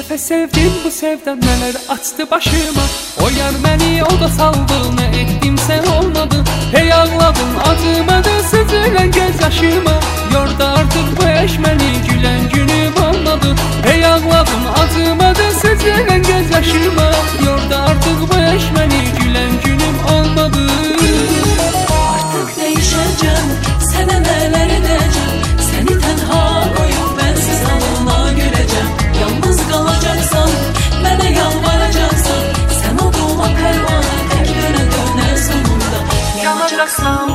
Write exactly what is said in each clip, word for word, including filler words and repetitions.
dəfə sevdim bu sevdən, nələr açdı başıma. O yar məni o da saldı, nə etdimsə olmadı. Hey ağladım, acımadı süzülən göz yaşıma. Yorda artıq bu eş məni, gülən günüm olmadı. Hey ağladım, acımadı süzülən göz yaşıma. Yorda artıq bu eş məni, gülən günüm olmadı. Artıq değişəcəm, sənə nələr edəcəm. Səni tənha qoyub mənsiz halına güləcəm. Yalnız qalacaqsan, mənə yalvaracaqsan. Sən o doğma pərvanə, tək dönə dönə sonunda yanacaqsan.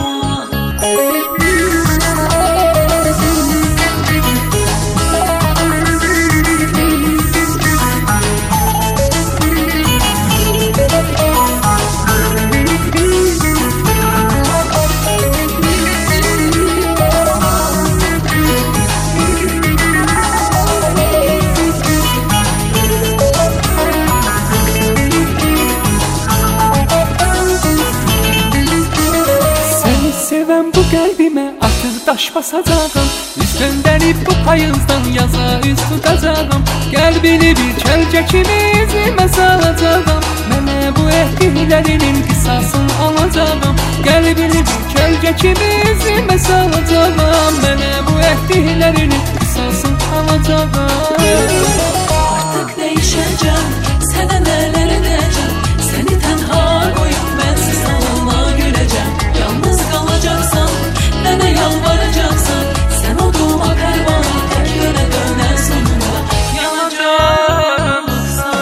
Sevəm bu qəlbimə artıq daş basacağım. Üz döndərib bu payızdan yaza üz tutacağım. Qəlbini bir kölgə kimi izimə salacağım. Mənə bu etdiklərinin qisasını alacağım. Qəlbini bir kölgə kimi izimə salacağım. Mənə bu etdiklərinin qisasını alacağım. Artıq değişəcəm, sənə nələr edəcəm. Səni tənha qoyub mənsiz halına güləcəm. Yalnız qalacaqsan, mənə yalvaracaqsan. Sən o doğma pərvanə, tək dönə dönə sonunda yanacaqsan.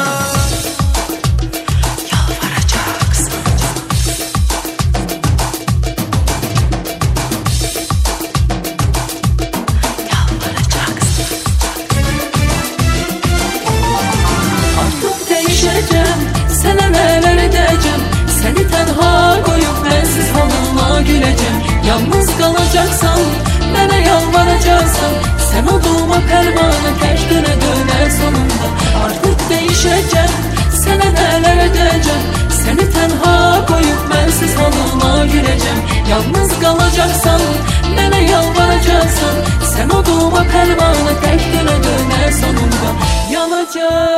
Yalvaracaqsan. Yalvaracaqsan. Artıq değişəcəm, sənə nələr edəcəm. Səni tənha qoyub mənsiz halına güləcəm. Yalnız qalacaqsan, mənə yalvaracaqsan. Sən o doğma pərvanə, tək dönə dönə sonunda. Artıq değişəcəm, sənə nələr edəcəm. Səni tənha qoyub mənsiz halına güləcəm. Yalnız qalacaqsan, mənə yalvaracaqsan. Sən o doğma pərvanə, tək dönə dönə sonunda yanacaq.